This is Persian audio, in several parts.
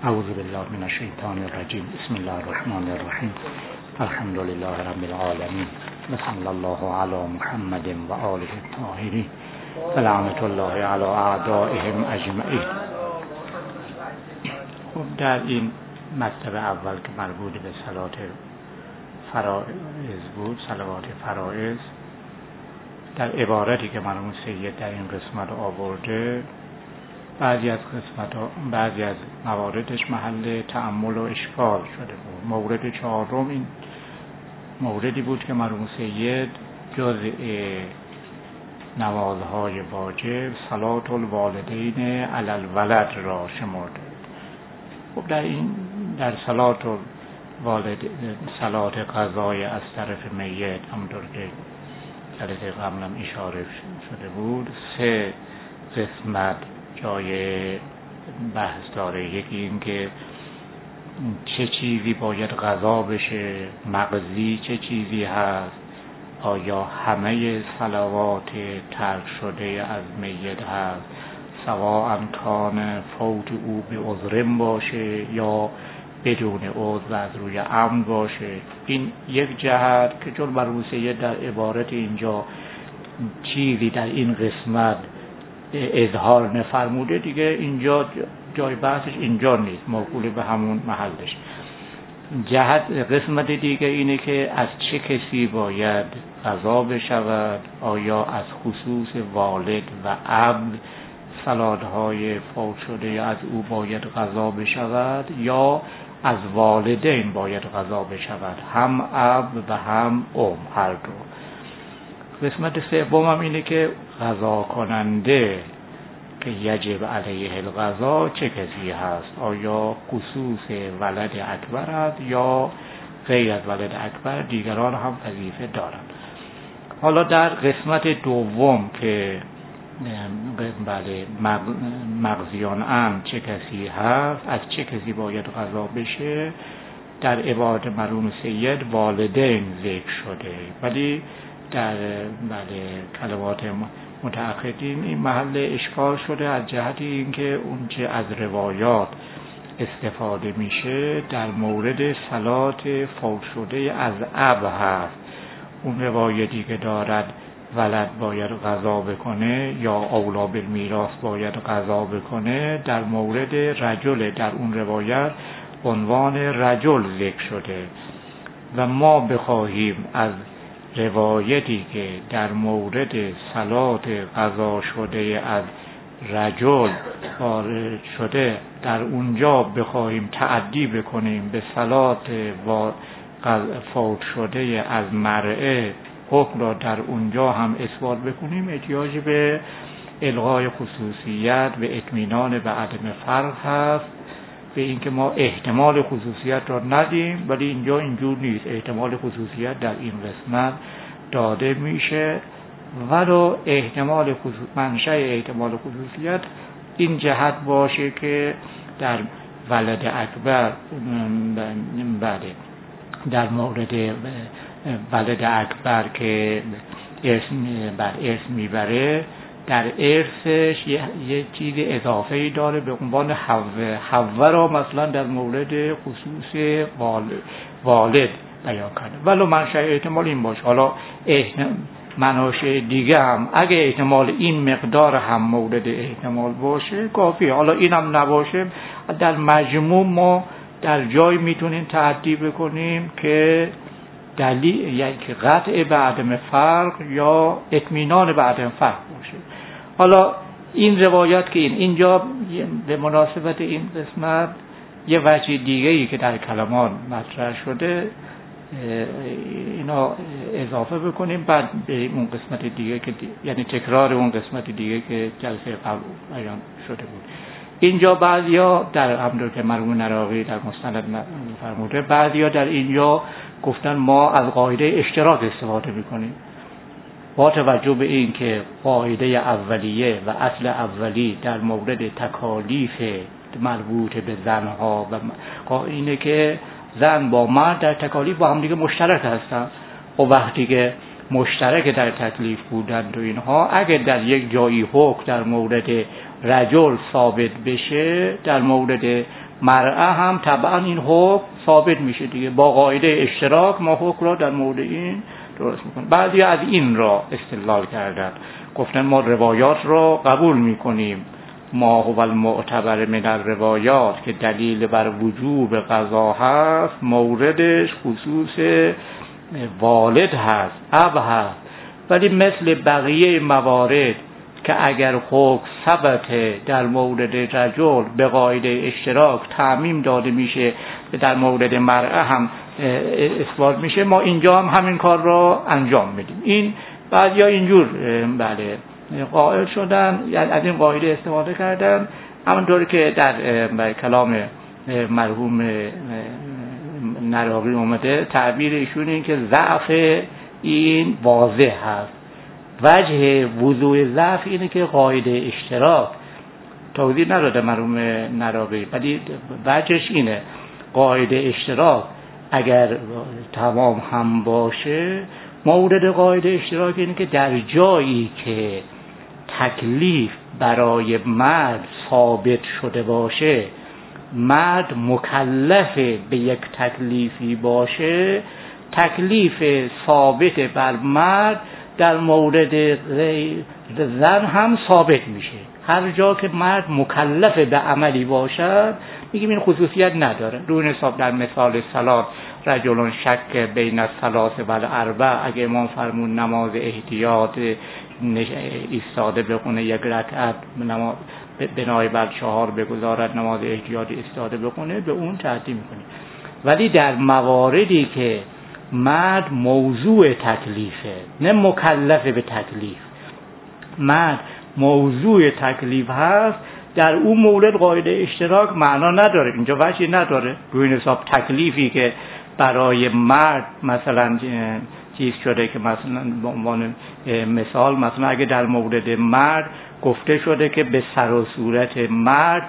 اعوذ بالله من الشیطان الرجیم. بسم الله الرحمن الرحیم. الحمد لله رب العالمین و صلی الله علی محمد و آله الطاهرین و لعنت الله علی اعدائهم اجمعین. خب در این مطلب اول که مربوط به صلات فرائض بود، صلوات فرائض، در عبارتی که مرحوم سید در این قسمت آورده، بعضی از مواردش محل تأمل و اشکال شده بود. مورد چهارم این موردی بود که مرحوم سید جزء نمازهای واجب صلات الوالدین علی الولد را شمرده. خب در صلات صلات قضای از طرف میت، همونطور که جلسه قبلم اشاره شده بود، 3 قسمت جای بحث داره. یکی این که چه چیزی باید قضا بشه، مقضی چه چیزی هست، آیا همه صلوات ترک شده از میت هست، سواء کان فوت او به عذرم باشه یا بدون عذر و از روی عمد باشه. این یک جهت که چون مرحوم سید در عبارت اینجا چیزی در این قسمت اظهار نفرموده، دیگه اینجا جای بحثش اینجا نیست، موکول به همون محلش. قسمت دیگه اینه که از چه کسی باید قضا بشود، آیا از خصوص والد و عبد صلاتهای فوت شده از او باید قضا بشود یا از والدین باید قضا بشود، هم اب و هم هر دو. قسمت سوم هم اینه که قضا کننده که یجب علیه القضا چه کسی هست، آیا خصوص ولد اکبر است یا غیر از ولد اکبر دیگران هم وظیفه دارند. حالا در قسمت دوم که مقضیان عمد چه کسی هست، از چه کسی باید قضا بشه، در عبارت مرحوم سید والدین ذکر شده، ولی در کلمات متأخرین این محل اشکال شده از جهت اینکه اون چه از روایات استفاده میشه در مورد صلات فوت شده از اب هست. اون روایتی که دارد ولد باید قضا بکنه یا اولا بالمیراث باید قضا بکنه، در مورد رجل در اون روایت عنوان رجل ذکر شده و ما بخواهیم از روایتی که در مورد صلات قضا شده از رجل وارد شده در اونجا بخواهیم تعدی بکنیم به صلات فوت شده از مرئه، حکم را در اونجا هم اثبات بکنیم، احتیاج به الغای خصوصیت و اطمینان به عدم فرق هست، به اینکه ما احتمال خصوصیت را ندیم، ولی اینجا اینجور نیست. احتمال خصوصیت در این قسمت داده میشه، ولو احتمال منشأ احتمال خصوصیت این جهت باشه که در ولد اکبر در مورد ولد اکبر که ارث میبره، در ارثش یه چیز اضافه‌ای داره به عنوان حوه را مثلا در مورد خصوص والد بیان کرده، ولو منشأ احتمال این باشه. حالا مناشأ دیگه هم اگه احتمال این مقدار هم مورد احتمال باشه کافیه. حالا این هم نباشه، در مجموع ما در جای میتونیم تعدی بکنیم که دلیل یعنی که قطع به عدم فرق یا اطمینان به عدم فرق باشه. حالا این روایات که اینجا به مناسبت این قسمت یه وجه دیگه‌ای که در کلمان مطرح شده اینا اضافه بکنیم، بعد به اون قسمت دیگه که یعنی تکرار اون قسمت دیگه که جلسه قبل بیان شده بود. اینجا بعضیا در همونطور که مرحوم نراقی در مستند فرموده، بعضیا در اینجا گفتن ما از قاعده اشتراک استفاده میکنیم با توجه به این که قاعده اولیه و اصل اولی در مورد تکالیف مربوط به زنها و اینه که زن با مرد در تکالیف با هم دیگه مشترک هستن و وقتی که مشترک در تکلیف بودند و اینها، اگر در یک جایی حکم در مورد رجل ثابت بشه، در مورد مرأه هم طبعا این حکم ثابت میشه دیگه. با قاعده اشتراک ما حکم را در مورد این درست میکنیم. بعضی از این را استدلال کردن، گفتن ما روایات را قبول میکنیم، ما هو المعتبر من الروایات، که دلیل بر وجوب قضا هست، موردش خصوص والد هست، اب هست، ولی مثل بقیه موارد که اگر حکم ثبت در مورد رجل به قاعده اشتراک تعمیم داده میشه، در مورد مرأه هم اثبات میشه، ما اینجا هم همین کار را انجام میدیم. این بعضیا اینجور بله قائل شدن، یعنی از این قاعده استفاده کردن، همونطوری که در کلام مرحوم نراقی اومده، تعبیر ایشون این که ضعف این واضح هست. وجه وضوح ضعف اینه که قاعده اشتراک توضیح نداده مرحوم نراقی، ولی وجهش اینه قاعده اشتراک اگر تمام هم باشه، مورد قاعده اشتراک اینه که در جایی که تکلیف برای مرد ثابت شده باشه، مرد مکلف به یک تکلیفی باشه، تکلیف ثابت بر مرد در مورد زن هم ثابت میشه. هر جا که مرد مکلف به عملی باشد، میگیم این خصوصیت نداره. روی حساب در مثال صلات، رجل شک بین الثلاث و الاربع، اگه امام فرمون نماز احتیاط ایستاده بخونه، یک رکعت نماز بنای بر 4 بگذارد، نماز احتیاط ایستاده بخونه، به اون تعدی میکنه. ولی در مواردی که مرد موضوع تکلیفه، نه مکلف به تکلیف، مرد موضوع تکلیف هست، در اون مورد قاعده اشتراک معنا نداره، اینجا وجهی نداره. روی حساب تکلیفی که برای مرد مثلا چیز شده، که مثلا به عنوان مثال، مثلا اگه در مورد مرد گفته شده که به سر و صورت مرد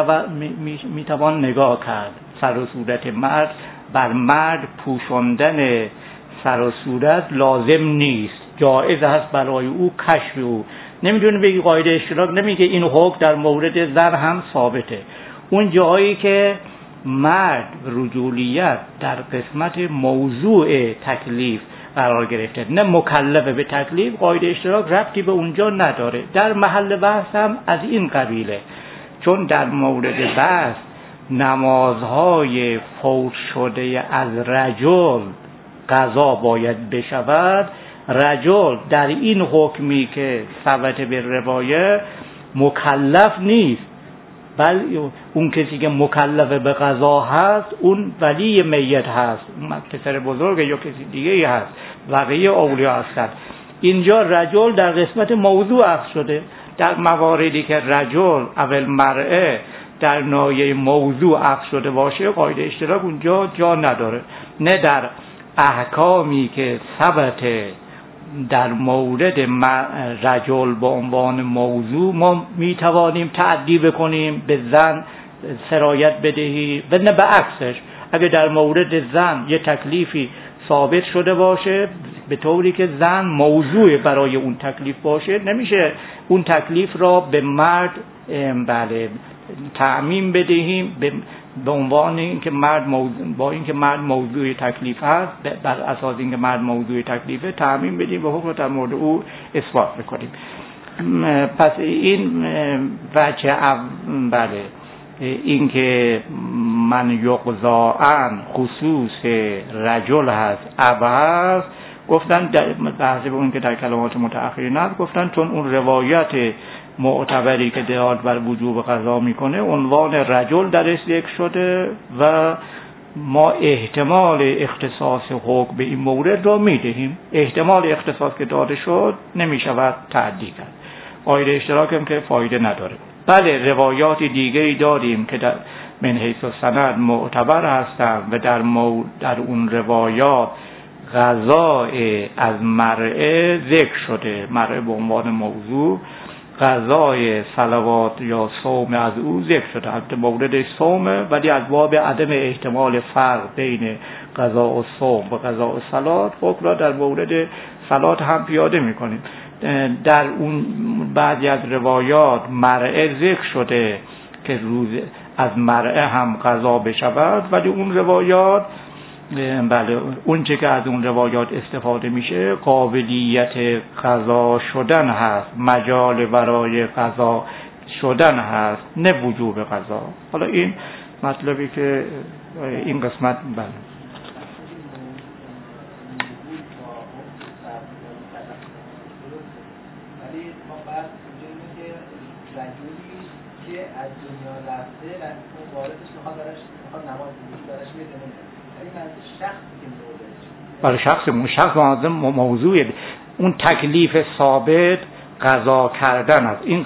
میتوان نگاه کرد، سر و صورت مرد، بر مرد پوشاندن سر و صورت لازم نیست، جایز هست برای او کشف او. نمیدونه بگی قاعده اشتراک نمیگه این حکم در مورد زن هم ثابته. اون جایی که مرد رجولیت در قسمت موضوع تکلیف قرار گرفته، نه مکلف به تکلیف، قاعده اشتراک ربطی به اونجا نداره. در محل بحث هم از این قبیله، چون در مورد بحث نمازهای فوت شده از رجل قضا باید بشود، رجل در این حکمی که ثبت به روایه مکلف نیست، بل اون کسی که مکلف به قضا هست اون ولی میت هست، پسر بزرگ یا کسی دیگه هست، بقیه اولیاء هستند. اینجا رجل در قسمت موضوع اخذ شده. در مواردی که رجل اول مرأه در نایه موضوع اخذ شده باشه، قاعده اشتراک اونجا جا نداره. نه در احکامی که ثبت در مورد رجل به عنوان موضوع ما میتوانیم تعدی بکنیم، به زن سرایت بدهی، و نه به عکسش. اگه در مورد زن یه تکلیفی ثابت شده باشه به طوری که زن موضوع برای اون تکلیف باشه، نمیشه اون تکلیف را به مرد بله تعمیم بدهیم به عنوان اینکه مرد با اینکه مرد موضوع تکلیف هست، بر اساس اینکه مرد موضوع تکلیفه تعمیم بدیم و حکم در مورد او اثبات بکنیم. پس این وجه بله اینکه من یقضا عن خصوص رجل هست اب هست، گفتن بحث به اون که در کلمات متأخرین هست، گفتن چون اون روایت معتبری که دلالت بر وجوب قضا میکنه عنوان رجل درش ذکر شده و ما احتمال اختصاص حکم به این مورد را میدهیم. احتمال اختصاص که داده شد نمیشود تعدی کرد. قاعده اشتراک هم که فایده نداره. بله روایات دیگری داریم که من حیث السند معتبر هستند و در اون روایات قضای از مرء ذکر شده، مرء به عنوان موضوع، قضای صلوات یا صوم از او ذکر شده. البته مورد صومه، ولی از باب عدم احتمال فرق بین قضا و صوم و قضا و صلات، حکم را در مورد صلات هم پیاده میکنیم. در اون بعضی از روایات مرء ذکر شده که روز از مرعه هم قضا بشود، ولی اون روایات بله اون چه که از اون روایات استفاده میشه قابلیت قضا شدن هست، مجال برای قضا شدن هست، نه وجوب قضا. حالا این مطلبی که این قسمت بله از دنیا رفته و اون واردش میخواد نماز دارش میدونه، ولی من شخصی که موردش برای شخص معظم موضوع اون تکلیف ثابت قضا کردن است. این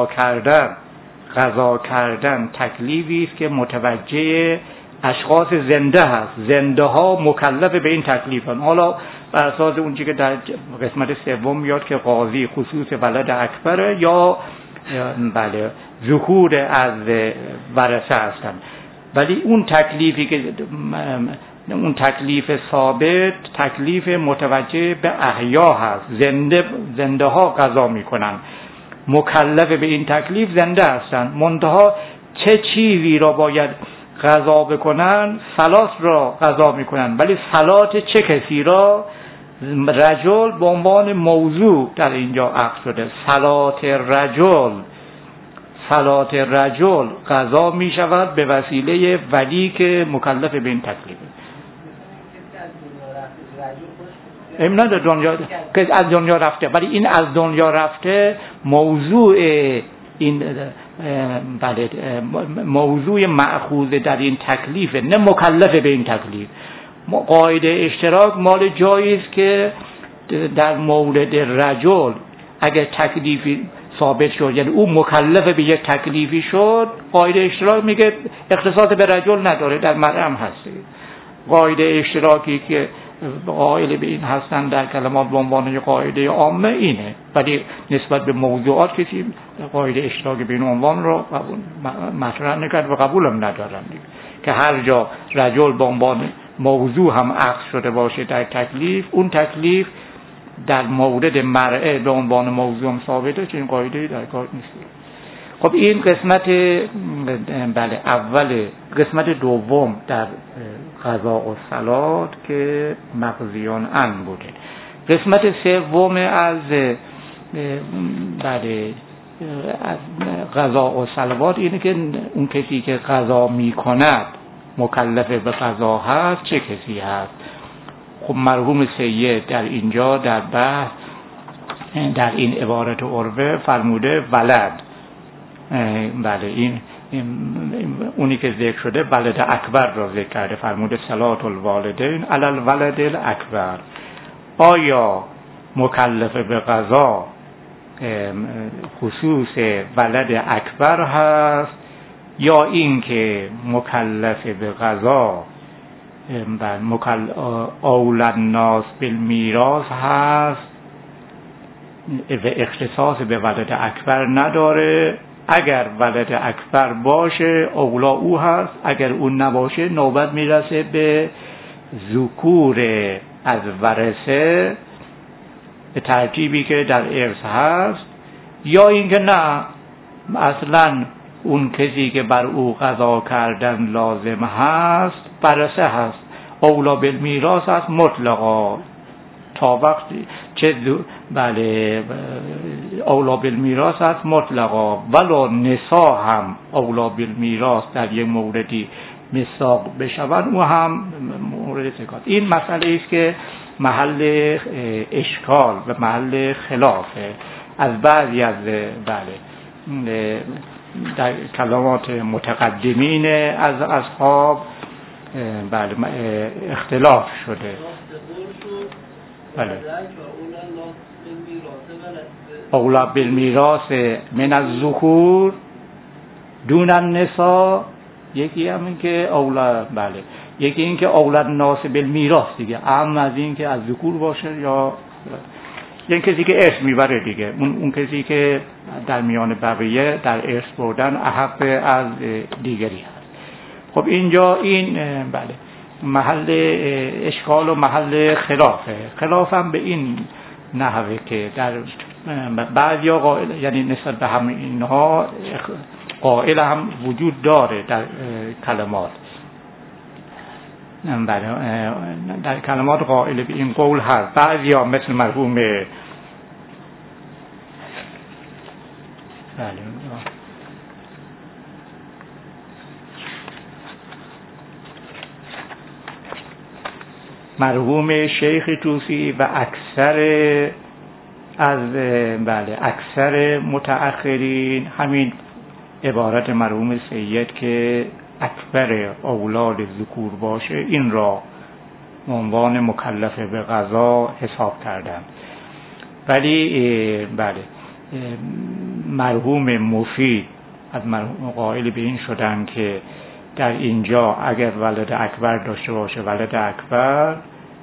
قضا کردن تکلیفی است که متوجه اشخاص زنده هست. زنده ها مکلف به این تکلیفن. حالا بر اساس اون چیزی که در قسمت سوم میاد که قاضی خصوص ولد اکبر یا بله ذکور از ورثه هستن، ولی اون تکلیفی که اون تکلیف ثابت تکلیف متوجه به احیا هست. زنده ها قضا میکنن، مکلف به این تکلیف زنده هستن. منتها چه چیزی را باید قضا بکنن؟ صلات را قضا میکنن، ولی صلات چه کسی را؟ رجل به عنوان موضوع در اینجا عقد شده. صلات رجل قضا می شود به وسیله ولی که مکلف به این تکلیفه. امنا در دنیا که از دنیا رفته، ولی این از دنیا رفته موضوع این بله موضوع مأخوذ در این تکلیفه، نه مکلف به این تکلیف. قاعده اشتراک مال جایی است که در مورد رجل اگر تکلیفی ثابت شد، یعنی او مکلف به یک تکلیفی شد، قاعده اشتراک میگه اختصاص به رجل نداره، در مرأة هم هست. قاعده اشتراکی که قائل به این هستن در کلمات به عنوان قاعده عامه اینه، ولی نسبت به موضوعات کسی قاعده اشتراک به این عنوان رو مطرح نکرد و قبول هم ندارن که هر جا رجل به عنوان موضوع هم عقد شده باشه در تکلیف، اون تکلیف در مورد مرأة به عنوان موضوع هم ثابته، چون این قاعده در کار نیست. خب این قسمت بله اول. قسمت دوم در قضا و صلات که مقضیان ان بوده. قسمت سوم از بله از قضا و صلوات اینه که اون کسی که قضا میکند مکلف به قضا هست چه کسی هست. خب مرحوم سید در اینجا در بحث در این عبارت عربه فرموده ولد. بله این اونی که ذکر شده ولد اکبر را ذکر کرده، فرموده صلات الوالدین علی الولد الاکبر. آیا مکلف به قضا خصوص ولد اکبر هست یا این که مکلف به قضا اولاد الناس بالمیراث هست و اختصاص به ولد اکبر نداره؟ اگر ولد اکبر باشه اولا او هست، اگر اون نباشه نوبت میرسه به ذکور از ورثه به ترتیبی که در ارث هست، یا اینکه نه اصلا اون کسی که بر او قضا کردن لازم هست ورثه هست، اولا بالمیراث هست مطلقا تا وقتی چه بله اولا بالمیراث هست مطلقا، ولا نساء هم اولا بالمیراث در یک موردی مساق بشون او هم مورد سکات. این مسئله است که محل اشکال و محل خلافه از بعضی از بله در کلمات متقدمین از اصحاب بله اختلاف شده. بله اولا بالمیراث من الذکور دون النساء، یکی هم این که اولا بله یکی این که اولاد الناس بالمیراث دیگه، اما از این که از ذکور باشه یا یعنی کسی که ارث میبره دیگه، اون کسی که در میان بقیه در ارث بردن احق از دیگری هست. خب اینجا این بله محل اشکال و محل خلافه. خلاف هم به این نحوه که در بعضیا قائل، یعنی نسبت به همه اینها قائل هم وجود داره در کلمات. در کلمات قائل به این قول هست. بعضیا مثل مرحوم مرحوم شیخ طوسی و اکثر متأخرین همین عبارت مرحوم سید که اکبر اولاد ذکور باشه این را عنوان مکلف به قضا حساب کردن. ولی مرحوم مفید از مرحوم قائل به این شدن که در اینجا اگر ولد اکبر داشته باشه ولد اکبر،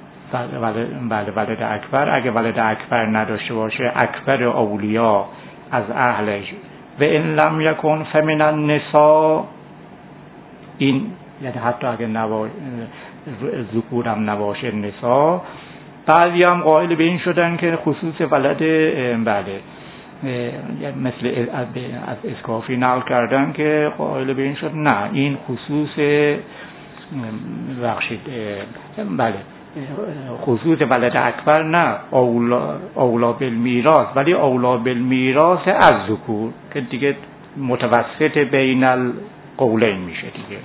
اگر ولد اکبر نداشته باشه اکبر اولیاء از اهلش و ان لم یکن فمن النساء، این یعنی حتی اگر ذکور هم نباشه نساء. بعضی هم قائل به این شدن که خصوص ولد مثل از اسکافی نقل کردن که قائل به این شد نه این خصوص خصوص ولد اکبر نه، اولا بالمیراث، ولی اولا بالمیراث از ذکور که دیگه متوسط بین القولین میشه دیگه.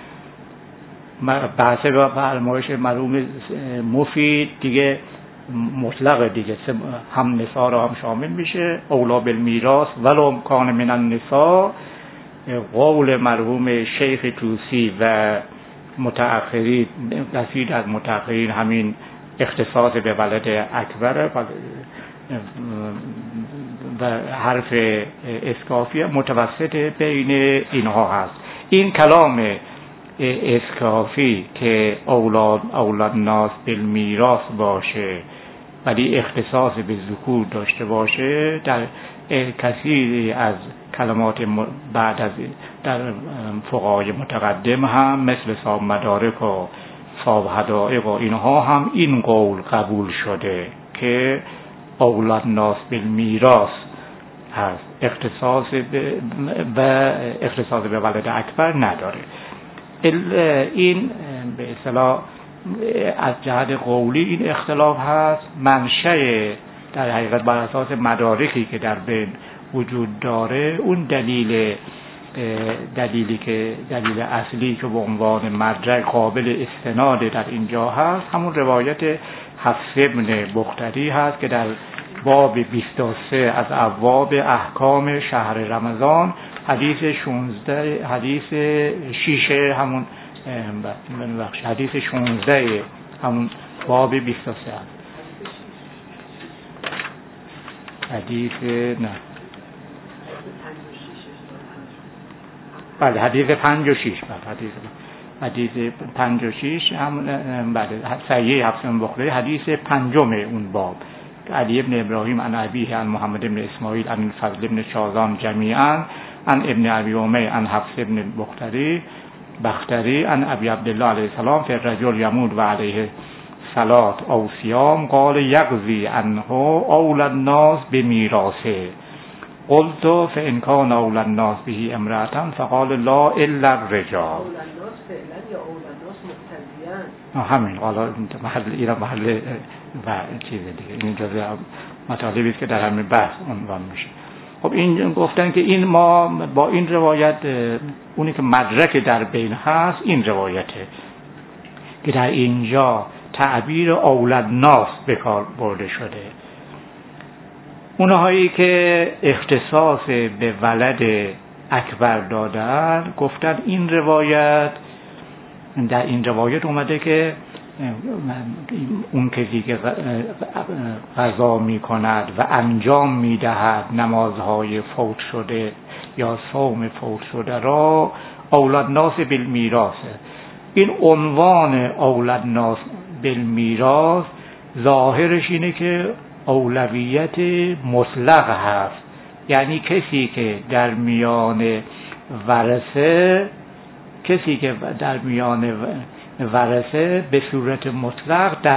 بحث با فرمایش مرحوم مفید دیگه مطلق دیگه، هم نساء را هم شامل میشه، اولا بالمیراث ولو کان من النساء. قول مرحوم شیخ طوسی و متأخرین، کثیر از متأخرین همین اختصاص به ولد اکبر و حرف اسکافی متوسط بین اینها هست. این کلام اسکافی که اولاد ناس بالمیراث باشه ولی اختصاص به ذکور داشته باشه در کثیری از کلمات بعد از در فقهای متقدم هم مثل صاحب مدارک و صاحب حدائق و اینها هم این قول قبول شده که اولاد ناس بالمیراث هست، اختصاص به ولد اکبر نداره. این به اصطلاح از جهت قولی این اختلاف هست. منشأ در حقیقت بر اساس مدارکی که در بین وجود داره، اون دلیل اصلی که به عنوان مدرک قابل استناد در اینجا هست همون روایت حفص ابن بختری هست که در باب 23 از ابواب احکام شهر رمضان حدیث 16 حدیث 6 همون حدیث 16 همون باب 23 هست. حدیث حدیث 5 و 6 حدیث 5 و 6 هم صحیح حفص بن بختری حدیث پنجم اون باب. علی ابن ابراهیم عن ابیه عن محمد ابن اسماعیل عن فضل ابن شازان جمیعا عن ابن ابی امی عن حفص ابن بختری عن ابی عبدالله علیه السلام فی الرجل یموت و علیه صلات او صیام قال یقضی عنه اول الناس بمیراثه قلت فان کان اول الناس به امرأة فقال لا الا الرجال. اول الناس فعلا یا اول الناس مقتضیان؟ همین حالا محل و چیز دیگه، این جزء مطالبی است که در همین بحث عنوان میشه. خب این گفتن که این ما با این روایت اونی که مدرک در بین هست این روایته که در اینجا تعبیر اولاد ناس به کار برده شده. اونهایی که اختصاص به ولد اکبر دادن گفتن این روایت، در این روایت اومده که اون کسی که قضا می کند و انجام می دهد نمازهای فوت شده یا صوم فوت شده را اولاد ناس بالمیراث. این عنوان اولاد ناس بالمیراث ظاهرش اینه که اولویت مطلق هست، یعنی کسی که در میان ورثه به صورت مطلق در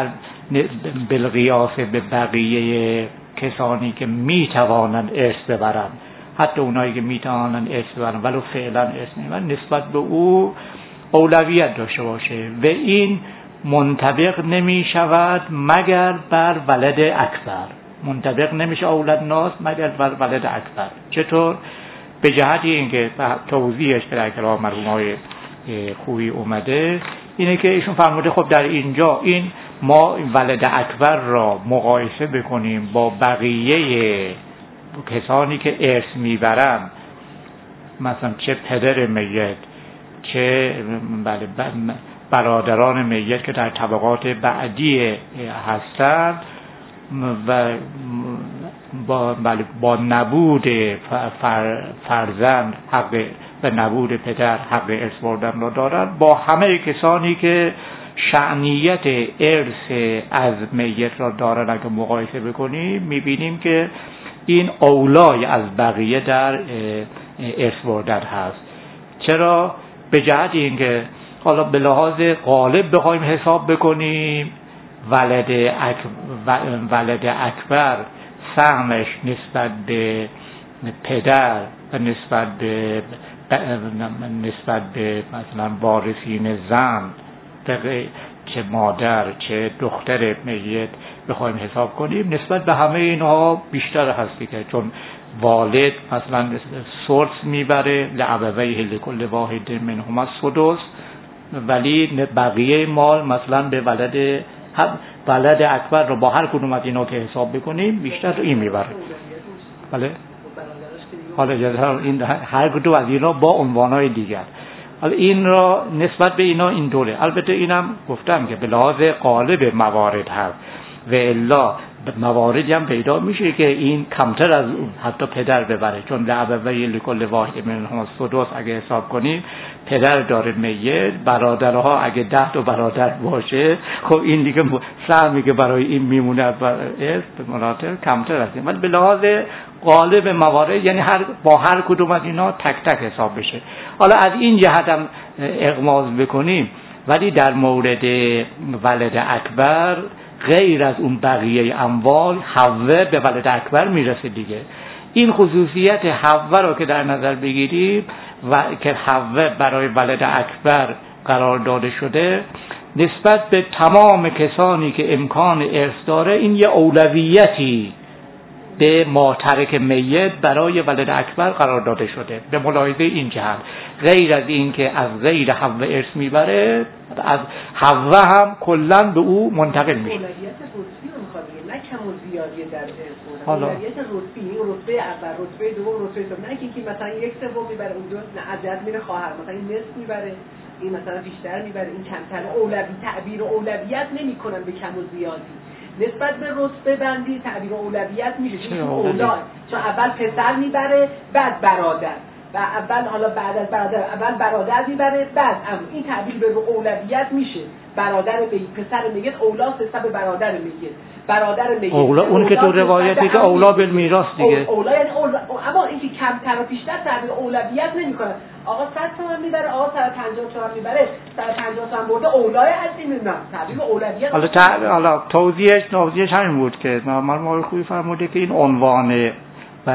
بالقیاس به بقیه کسانی که می توانند ارث ببرند حتی اونایی که میتونن ارث ببرن ولو فعلا ارث نمیبرن نسبت به او اولویت داشته باشه و این منطبق نمی شود مگر بر ولد اکبر. منطبق نمیشه اولاد ناس مگر بر ولد اکبر. چطور؟ به جهت اینکه توضیحش که در کلام مرحومای خوبی اومده اینه که ایشون فرموده خب در اینجا این ما ولد اکبر را مقایسه بکنیم با بقیه کسانی که ارث میبرن، مثلا چه پدر میت چه برادران میت که در طبقات بعدی هستن و با نبود فرزند حق و نبود پدر حق ارث بردن را دارن، با همه کسانی که شأنیت ارث از میت را دارن اگه مقایسه بکنیم میبینیم که این اولای از بقیه در ارث بردن هست. چرا؟ به جهت اینکه حالا به لحاظ غالب بخوایم حساب بکنیم ولد اکبر سهمش نسبت به پدر و نسبت به مثلا وارثین زن چه مادر چه دختر میت بخوایم حساب کنیم نسبت به همه اینها بیشتر هستی که چون والد مثلا ثلث میبره لابویه لکل واحد منهما السدس، ولی بقیه مال مثلا به ولد اکبر رو با هر کدوم از اینا که حساب بکنیم بیشتر این میبره. بله حالا این هر کدوم از اینا با عنوانهای دیگر، حالا این را نسبت به اینا این دوره. البته اینم گفتم که به لحاظ غالب موارد هست و الا مواردی هم پیدا میشه که این کمتر از حتی پدر ببره، چون لابویه لکل واحد منهما السدس اگه حساب کنیم پدر داره میت، برادرها اگه 10 تا برادر باشه خب این دیگه سهمی که برای این میمونه از ارث به مراتب کمتر است. ولی به لحاظ غالب موارد یعنی با هر کدوم از اینا تک تک حساب بشه. حالا از این جهت هم اغماض بکنیم، ولی در مورد ولد اکبر غیر از اون بقیه اموال حوه به ولد اکبر میرسه دیگه. این خصوصیت حوه رو که در نظر بگیریم و که حوه برای ولد اکبر قرار داده شده نسبت به تمام کسانی که امکان ارث داره، این یه اولویتی به ماترک میت برای ولد اکبر قرار داده شده. به ملاحظه این جهت غیر از این که از غیر حوه ارث میبره، از حوه هم کلا به او منتقل میشه. اولویت رتبی رو میخواد بگه، نه کم و زیادی در ارث. اولویت رتبی، این رتبه اول، رتبه دوم، رتبه سوم، نه که مثلا یک سوم میبره اون دو نه عدد میره خواهر، مثلا این نصف میبره این مثلا بیشتر میبره این کمتر. تعبیر اولویت نمیکنن به کم و زیادی. نسبت به رتبه بندی تعبیر اولویت میشه چون اولاد، چون اول پسر میبره بعد برادر و اول حالا بعد از برادر اول برادر میبره بعد این تعبیر به اولویت میشه. برادر میگه پسر میگه اولا حساب برادر میگه برادر میگه اولا اون که تو روایتی که اولا بالمیراث دیگه اولا یعنی اما اینکه کمتر و بیشتر تعبیر اولویت نمیکنه. آقا 100 تومن میبره، آقا 150 تومن میبره، 150 تومن برده اولای هستیم. نه تعبیر اولویت حالا توضیحش همین بود که ما خوبی فرموده که این عنوان و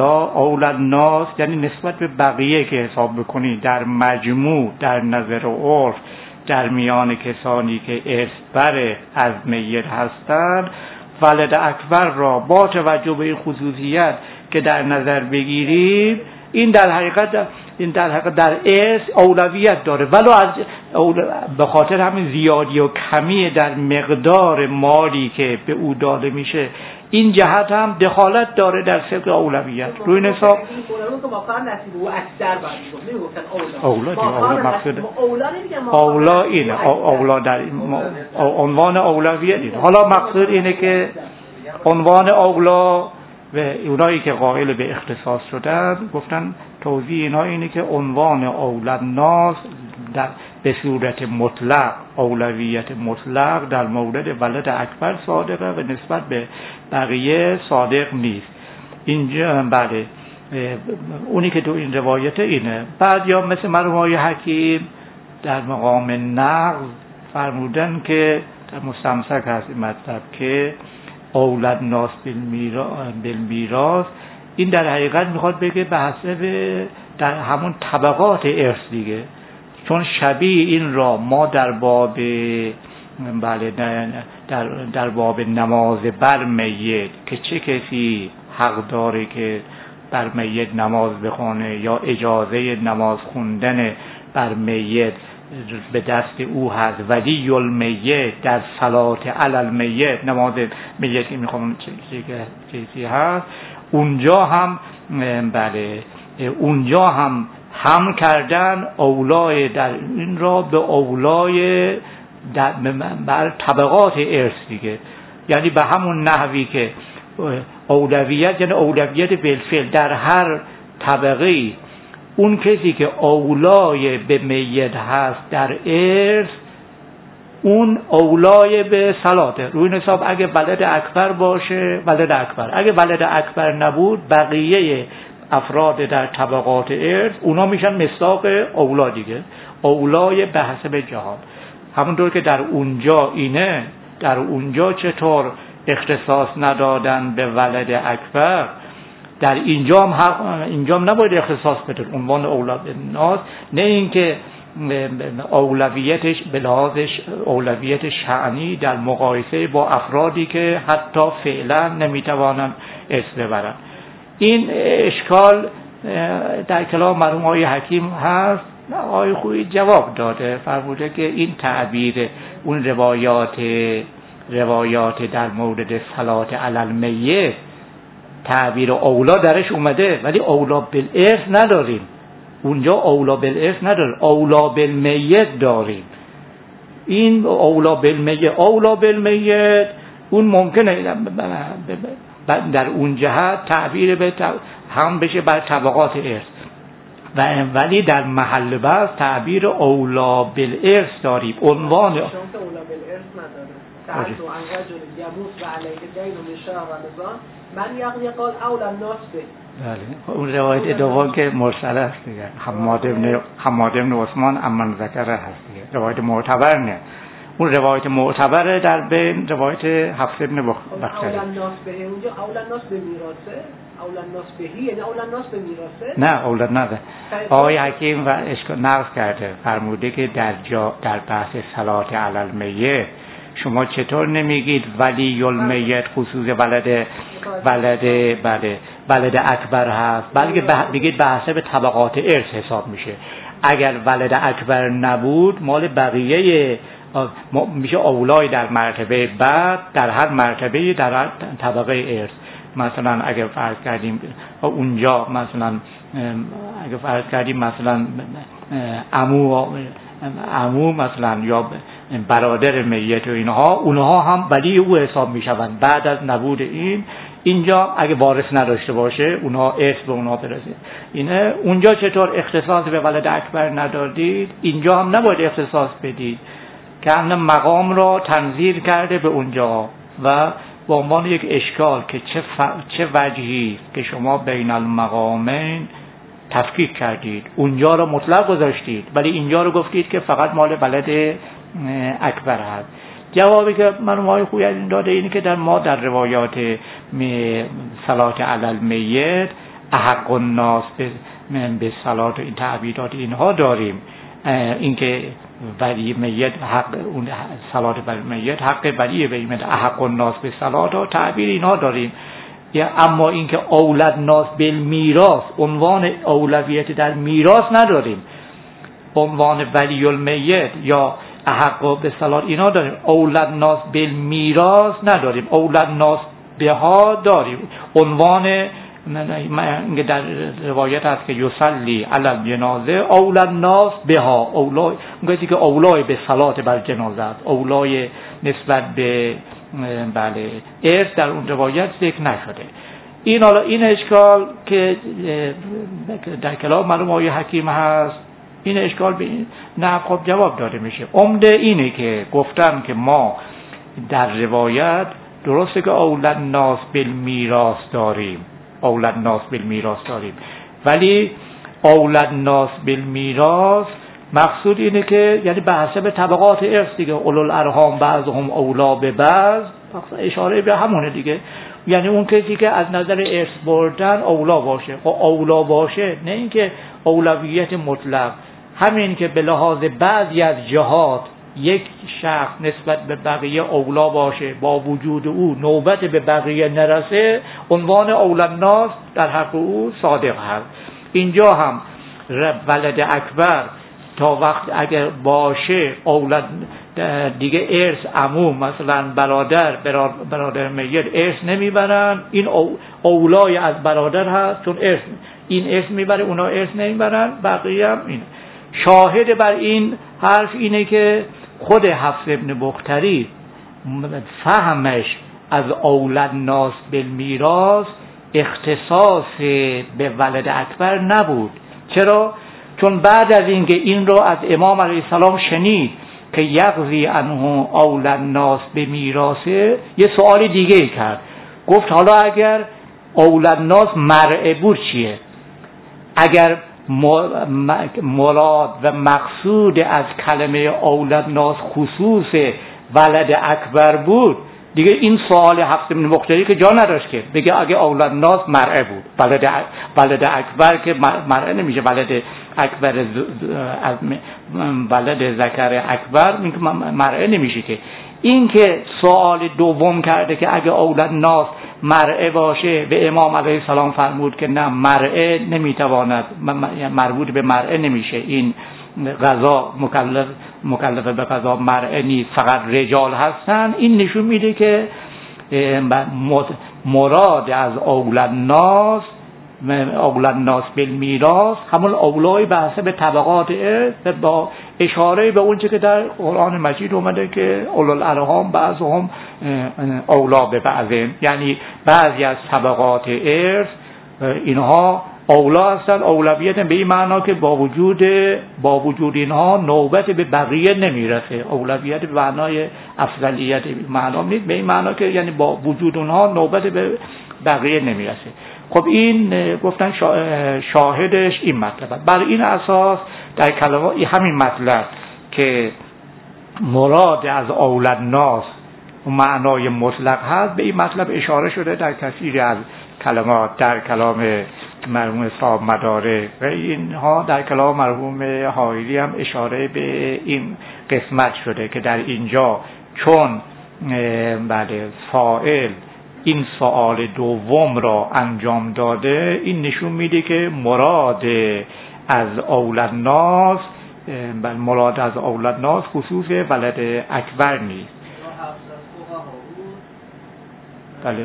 اولاد ناس یعنی نسبت به بقیه که حساب بکنی در مجموع در نظر عرف در میان کسانی که ارث بر از میت هستند ولد اکبر را با توجه به این خصوصیت که در نظر بگیریم این در حقیقت در ارث اولویت داره، ولو از به خاطر همین زیادی و کمی در مقدار مالی که به او داده میشه این جهت هم دخالت داره در سبق اولویت. روی این حساب اولا اینه اولا در عنوان اولویت اینه. حالا مقصود اینه که عنوان اولا و اونایی که قائل به اختصاص شدن گفتن توضیح اینا اینه که عنوان اولاد ناس به صورت مطلق اولویت مطلق در مورد ولد اکبر صادقه و نسبت به بقیه صادق نیست. اینجا بله اونی که تو این روایت اینه. بعد یا مثل مرحوم حکیم در مقام نقض فرمودن که در مستمسک هست این مطلب که اولاد ناس بالمیراث این در حقیقت میخواد بگه به حسب در همون طبقات ارث دیگه، چون شبیه این را ما در باب بله در باب نماز بر میت که چه کسی حق داره که بر میت نماز بخونه یا اجازه نماز خوندن بر میت به دست او هست، ولی المیت در صلات علی المیت نماز میت که میخوام چیزی هست، اونجا هم بله اونجا هم کردن اولای در این را به اولای بر طبقات ارث دیگه، یعنی به همون نحوی که اولویت یعنی اولویت بالفعل در هر طبقه اون کسی که اولای به میت هست در ارث اون اولای به صلاته. روی این حساب اگه ولد اکبر باشه ولد اکبر، اگه ولد اکبر نبود بقیه افراد در طبقات ارث اونا میشن مصداق اولا دیگه، اولای به حسب جهاد. همونطور که در اونجا اینه، در اونجا چطور اختصاص ندادن به ولد اکبر، در اینجا هم نباید اختصاص بده عنوان اولا بالناس، نه اینکه اولویتش به لحاظ اولویت شأنی در مقایسه با افرادی که حتی فعلا نمیتوانند اسم ببرن. این اشکال در کلام مرحوم آقای حکیم هست. آقای خویی جواب داده، فرموده که این تعبیر اون روایات در مورد صلات علی المیت تعبیر اولا درش اومده، ولی اولا بالارث نداریم. اونجا اولا بالارث نداریم، اولا بالمیت داریم. این اولا بالمیت اون ممکنه در اون جهت تعبیر هم بشه بر طبقات ارث، ولی در محل بحث تعبیر اولا بالارث داریم. عنوان اولا بالارث نداره. تعالوا عن رجل يموت وعليه دين من شهر رمضان من یقضی قال اولا الناس به. بله اون روایت دوم که مرسل است دیگه، حماد بن عثمان امن ذکر هست دیگه، روایت معتبر نه. اون روایت معتبر در بین روایت حفص بن بختری. اولا الناس به اونجا اولا الناس به میراثه، اولا الناس بهی یعنی اولا الناس به میراثه. نه اولا نه. آقای حکیم و اشکال نقض کرده، فرموده که در بحث صلات علی المیت شما چطور نمیگید ولی المیت خصوص ولد اکبر هست، بلکه بگید به حسب طبقات ارث حساب میشه. اگر ولد اکبر نبود مال بقیه میشه اولای در مرتبه بعد در هر مرتبه در هر طبقه ارث. مثلا اگر فرض کردیم اونجا مثلا عمو مثلا یا برادر میت و اونها هم ولی او حساب میشوند بعد از نبود اینجا اگه وارث نداشته باشه اونها ارث به اونها برسه. اینه اونجا چطور اختصاص به ولد اکبر ندادید، اینجا هم نباید اختصاص بدید که هم مقام را تنزیل کرده به اونجا و به عنوان یک اشکال که چه وجهی که شما بین المقامین تفکیک کردید، اونجا رو مطلق گذاشتید ولی اینجا رو گفتید که فقط مال ولد اکبر هست. جوابی که مرحوم آقای خویی داده اینه که ما در روایات صلات علی المیت احق الناس به صلات این تعبیرات اینها داریم، اینکه ولی میت حق اون صلات بر میت حق ولی به میت احق الناس به صلات و تعبیر اینها داریم. اما اینکه اولاد ناس بالمیراث عنوان اولویت در میراث نداریم، عنوان ولی المیت یا احق به صلات اینا داریم، اولاد ناس بالمیراث نداریم، اولاد ناس بها داریم. عنوان اینکه در روایت هست که یصلی علی الجنازه اولاد ناس بها، اولای اون که اولای به صلات بر جنازه است، اولای نسبت به بله ارث در اون روایت ذکر نشده. این اشکال که در کلام مرحوم آقای حکیم هست، این اشکال به نه خب جواب داده میشه. عمده اینه که گفتم که ما در روایت درسته که اولاد ناس بالمیراث داریم، ولی اولاد ناس بالمیراث مقصود اینه که یعنی به حسب طبقات ارث دیگه، اولو الارحام بعضهم اولا به بعض، اشاره به همونه دیگه. یعنی اون کسی که از نظر ارث بردن اولا باشه. خب اولا باشه، نه اینکه اولویت مطلق. همین که به لحاظ بعضی از جهات یک شخص نسبت به بقیه اولا باشه، با وجود او نوبت به بقیه نرسه، عنوان اولا الناس در حق او صادق هست. اینجا هم ولد اکبر تا وقت اگر باشه اولاد دیگه ارث عموم، مثلا برادر میت ارث نمیبرن، این اولای از برادر هست، چون این ارث میبره اونا ارث نمیبرن، بقیه هم این. شاهد بر این حرف اینه که خود حفص ابن بختری فهمش از اولاد الناس بالمیراث اختصاص به ولد اکبر نبود. چرا؟ چون بعد از اینکه این رو از امام علیه السلام شنید که یقضی عنه اولاد الناس به میراثه، یه سوال دیگه کرد. گفت حالا اگر اولاد الناس مرعه بود چیه؟ اگر مراد و مقصود از کلمه اولاد الناس خصوص ولد اکبر بود، دیگه این سوال حفص بن بختری که جا نداشت که بگه اگه اولاد الناس مرعه بود، ولد اکبر که مرعه نمیشه، ولد اکبر ولد ذکر اکبر مرعه نمیشه. که این که سوال دوم کرده که اگه اولاد الناس مرعه باشه، به امام علیه السلام فرمود که نه، مرعه نمیتواند، مربوط به مرعه نمیشه، این قضا مکلف به قضا مرعه نیست، فقط رجال هستن. این نشون میده که مراد از اولاد الناس بالمیراث همون اولای به حسب طبقات ارث، با اشاره به اون چه که در قرآن مجید اومده که اولوالارحام بعضهم اولا به بعض، یعنی بعضی از طبقات ارث اینها اولا هستن. اولویت به این معنا که با وجود اینها نوبت به بقیه نمیرسه. اولویت به معنای افضلیت معنا نیست، به این معنا که یعنی با وجود اونها نوبت به بقیه نمیرسه. خب این گفتن شاهدش این مطلب. بر این اساس در کلمات همین مطلب که مراد از اولاد الناس معنای مطلق هست، به این مطلب اشاره شده در کثیر از کلمات، در کلام مرحوم صاحب مدارک و اینها، در کلام مرحوم حائری هم اشاره به این قسمت شده که در اینجا چون بله فاعل این سوال دوم را انجام داده، این نشون میده که مراد از اولاد الناس خصوص ولد اکبر نیست. بله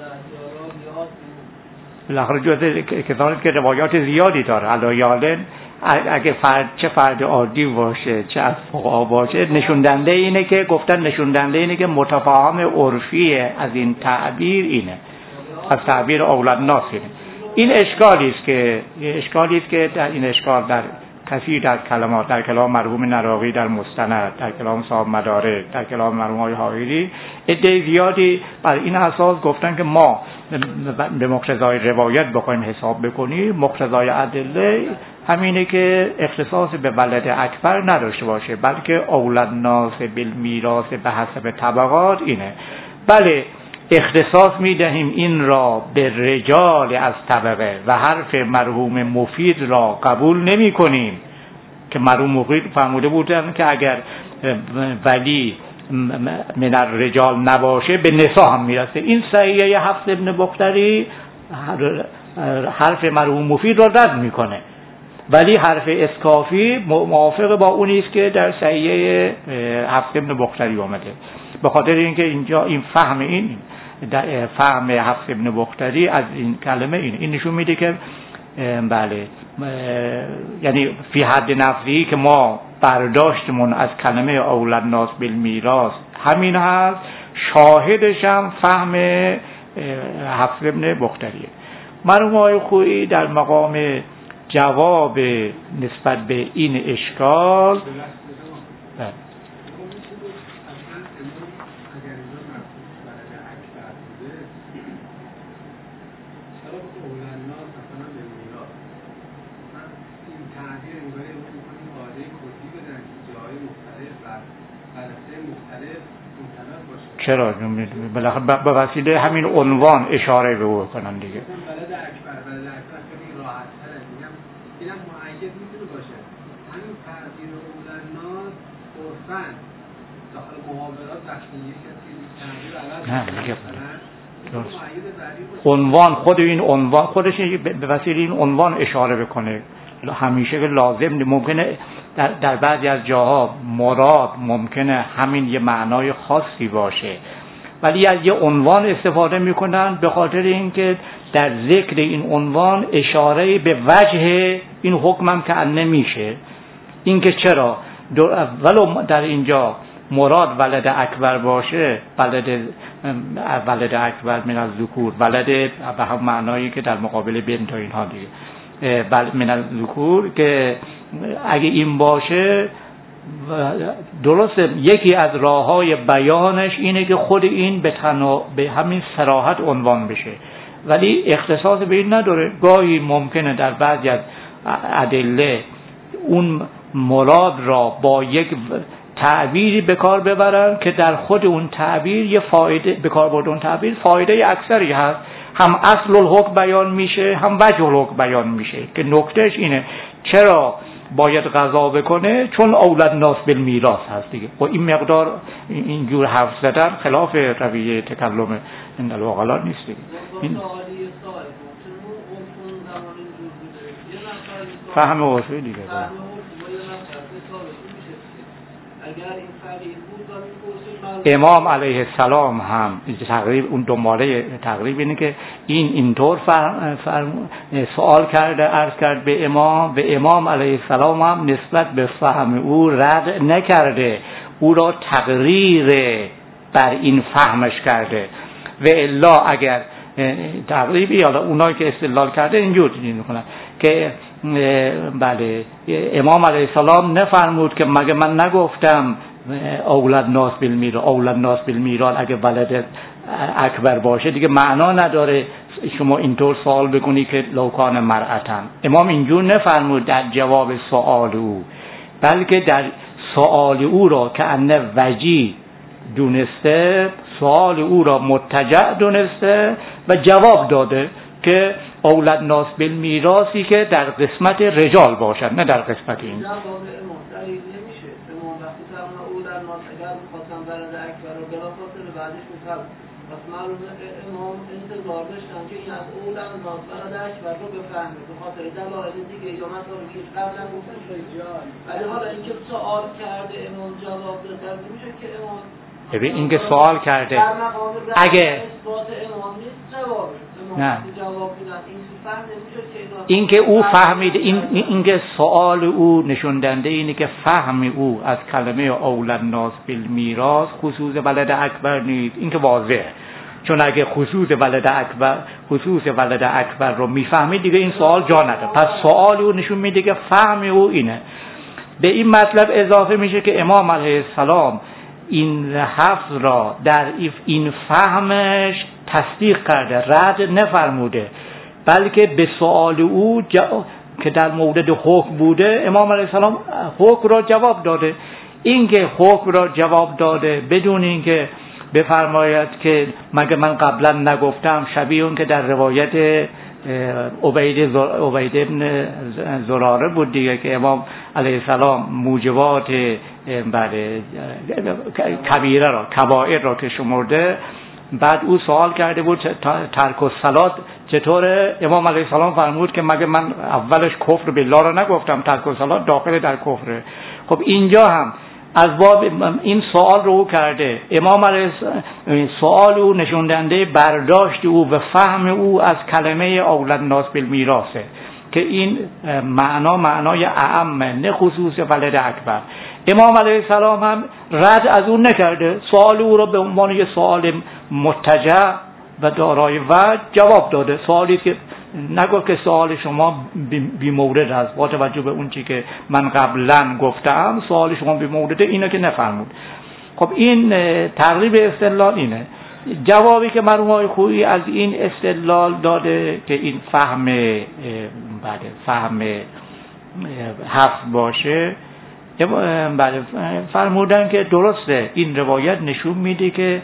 بالاخره جزء کسانی که روایات زیادی داره، علایالن اگه چه فرد عادی باشه چه از فقها باشه، نشوندنده اینه که متفاهم عرفی از این تعبیر اینه، از تعبیر اولاد الناس اینه. این اشکالی است که در این اشکال در کثیر در کلمات، در کلام مرحوم نراقی در مستند، در کلام صاحب مدارک، در کلام مرحوم های حائری، عده زیادی بر این اساس گفتن که ما به مقتضای روایت بخوایم حساب بکنیم، مقتضای ادله همینه که اختصاص به ولد اکبر نداشته باشه، بلکه اولاد الناس بالمیراث به حسب طبقات اینه. بله اختصاص میدهیم این را به رجال از طبقه و حرف مرحوم مفید را قبول نمی کنیم که مرحوم مفید فرموده بودن که اگر ولی من الرجال نباشه به نساء هم میرسه. این صحیحه حفص ابن بختری حرف مرحوم مفید را رد میکنه، ولی حرف اسکافی موافق با اونی است که در صحیحه حفص ابن بختری آمده. به خاطر اینکه اینجا این فهم حفص ابن بختری از این کلمه این نشون میده که بله یعنی فی حد نفسی که ما برداشتمون از کلمه اولاد الناس بالمیراث همین هست، شاهدش هم فهم حفص ابن بختریه. مرحوم آقای خویی در مقام جواب نسبت به این اشکال چرا؟ بالاخره به وسیله همین عنوان اشاره به او کنن دیگه. بلد اکبر خیلی راحت تره. اینم معید میتونه باشه. همین تعبیر اولناس عرفاً داخل محاورات وقتی یکی تعبیر عوض عنوان خود این عنوان خودش به وسیله این عنوان اشاره بکنه. همیشه که لازم ممکنه در بعضی از جاها مراد ممکنه همین یه معنای خاصی باشه، ولی از یه عنوان استفاده میکنن به خاطر اینکه در ذکر این عنوان اشاره به وجه این حکم هم که نمیشه. اینکه چرا ولو در اینجا مراد ولد اکبر باشه، ولد اکبر من از ذکور، ولد به هم معنایی که در مقابل بنت و اینها دیگه، من از ذکور، که اگه این باشه درسته یکی از راههای بیانش اینه که خود این به همین صراحت عنوان بشه، ولی اختصاص به این نداره. گاهی ممکنه در بعضی از ادله اون مراد را با یک تعبیری به کار ببرن که در خود اون تعبیر یه فایده به کار برده، اون تعبیر فایده اکثری هست، هم اصل الحکم بیان میشه هم وجه الحکم بیان میشه، که نکتهش اینه چرا باید قضا بکنه، چون اولاد ناس بالمیراث هست دیگه. و این مقدار اینجور حرف زدن خلاف رویه تکلم این العقلا نیست دیگه. این فهم اصولی دیگه. امام علیه السلام هم تقریب اون دنباله تقریب اینه که اینطور سوال کرده، عرض کرد به امام علیه السلام هم نسبت به فهم او رد نکرده، او را تقریر بر این فهمش کرده. و الا اگر تقریبی حالا اونایی که استدلال کرده اینجور میکنن که بله امام علیه السلام نفرمود که مگه من نگفتم اولاد ناس بالمیراث اگه ولد اکبر باشه دیگه معنا نداره شما اینطور سوال بکنی که لوکان مرأتن. امام اینجور نفرمود در جواب سوال او، بلکه در سوال او را که انه وجی دونسته، سوال او را متجع دونسته و جواب داده که اولاد ناس بالمیراثی که در قسمت رجال باشد، نه در قسمت این. پس معلومه امام انتظار داشتن که این از اولاد ناس برادرش و رو بفهمه به خاطر دلایل دیگه یا مثلا که قبلا گفتن رجال، ولی حالا اینکه سوال کرده امام جواب داده میشه که امام ببین اینکه سوال کرده اگه اثبات امام نیست جوابه نه جواب میدن این فهم نمیشه که اینکه او فهمید، اینکه سوال او نشون دهنده اینه که فهم او از کلمه اولاد ناس بالمیراث خصوص ولد اکبر نیست. اینکه واضحه، چون اگه خصوص ولد اکبر رو میفهمید دیگه این سوال جا نداره. پس سوال او نشون میده که فهم او اینه. به این مطلب اضافه میشه که امام علیه السلام این حفظ را در این فهمش تصدیق کرده، رد نفرموده، بلکه به سوال او که در مورد حکم بوده امام علیه السلام حکم را جواب داده. اینکه حکم را جواب داده بدون اینکه بفرماید که مگه من قبلا نگفتم، شبیه اون که در روایت عبید ابن زراره بود دیگه که امام علیه السلام موجبات کبیره را، کبائر را که شمرده، بعد او سوال کرده بود ترک الصلات چطوره، امام علیه السلام فرمود که مگه من اولش کفر بالله را نگفتم، ترک الصلات داخل در کفره. خب اینجا هم از باب این سوال رو کرده امام علیه سوال او نشون دهنده برداشت او و فهم او از کلمه اولاد ناس بالمیراثه که این معنای اعم نه خصوص ولد اکبر. امام علیه السلام هم رد از اون نکرده، سوال او را به عنوان یه سوال متجع و دارای وجه جواب داده. سوالی که نگفت که سوال شما بی مورد است، با توجه به اون چی که من قبلا گفتم سوال شما بی مورده، اینو که نفرمود. خب این تقریب استدلال اینه. جوابی که مرحوم آقای خویی از این استدلال داده که این فهم حفظ باشه، بله فرمودن که درسته این روایت نشون میده که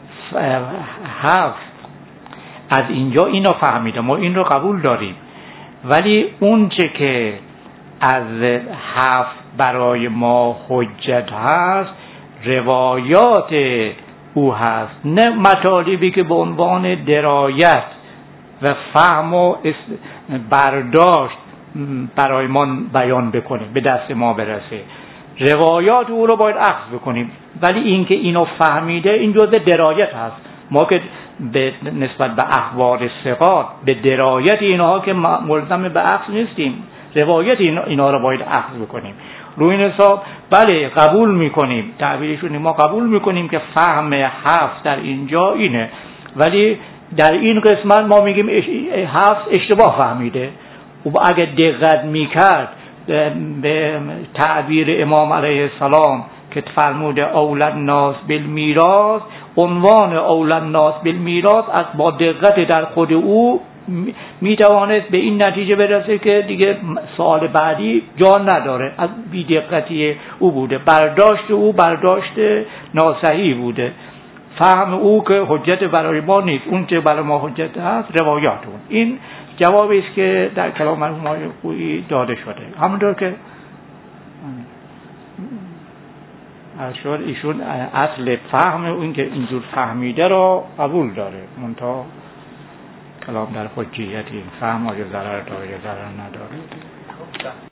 حفص از اینجا اینو فهمیده، ما این رو قبول داریم، ولی اون چه که از حفص برای ما حجت هست روایات او هست، نه مطالبی که به عنوان درایت و فهم و برداشت برای ما بیان بکنه به دست ما برسه. روایات او رو باید اخذ بکنیم، ولی این که اینو فهمیده این جزء درایت هست. ما که به نسبت به اخبار ثقات به درایت اینها که ملزم به اخذ نیستیم، روایت اینها رو باید اخذ بکنیم. روی این حساب بله قبول میکنیم، تعبیرشون ما قبول میکنیم که فهم حفص در اینجا اینه، ولی در این قسمت ما میگیم حفص اشتباه فهمیده. و اگه دقت میکرد به تعبیر امام علیه السلام که فرموده اول الناس بالمیراث، عنوان اول الناس بالمیراث از با دقت در خود او میتوانست به این نتیجه برسه که دیگه سوال بعدی جان نداره. از بی‌دقتی او بوده، برداشت او برداشت ناصحیح بوده، فهم او که حجت برای ما نیست، اون که برای ما حجت هست روایات اون. این جوابی است که در کلام مرحوم خویی داده شده. همونطور که ایشون اصل فهم اون که اینجور فهمیده را قبول داره، منتها کلام در حجیت این فهم آیا ضرر داره یا ضرر نداره.